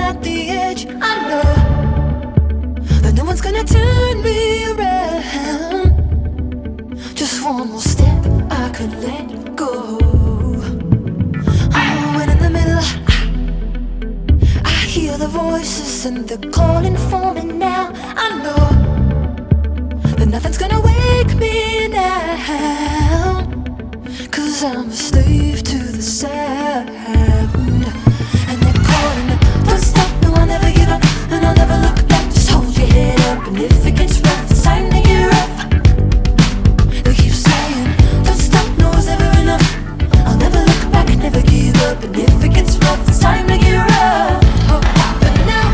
at the edge. I know that no one's gonna turn me around. Just one more step, I could let go. Oh, and in the middle, I hear the voices and they're calling for me now. I know that nothing's gonna wake me now, 'cause I'm a slave to the sound. And they're calling, don't stop, no, I'll never give up, and I'll never look back. Just hold your head up, and if it gets rough, it's time to get up. They keep saying, don't stop, no, it's never enough. I'll never look back, never give up, and if it gets rough, it's time to get up. Oh, but now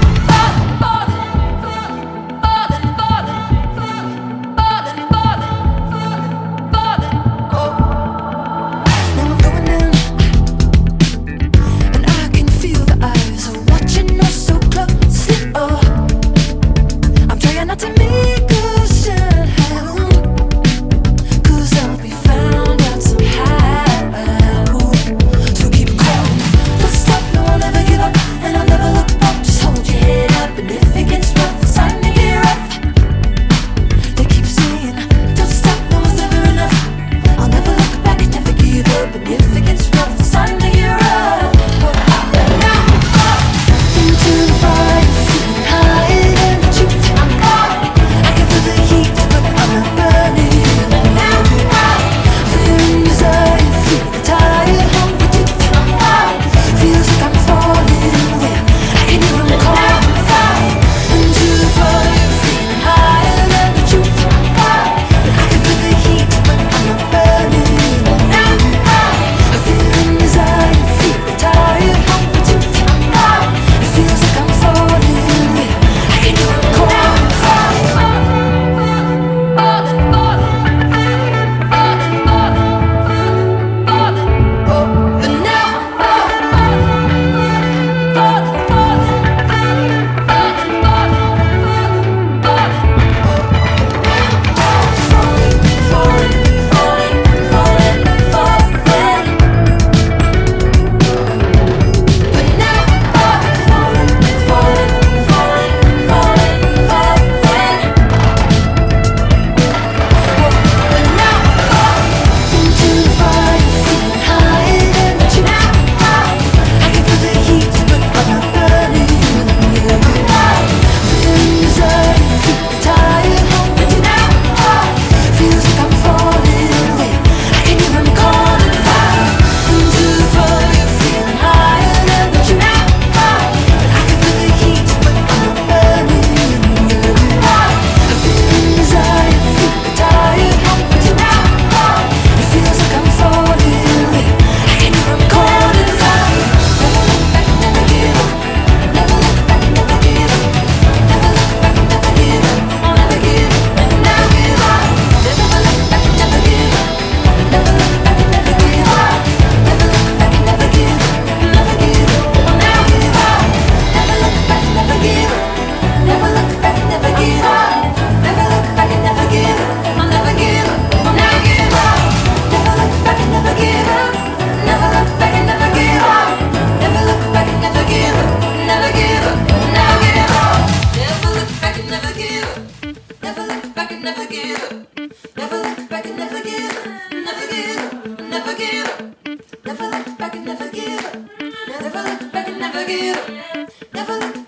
never look back and never give up. Never look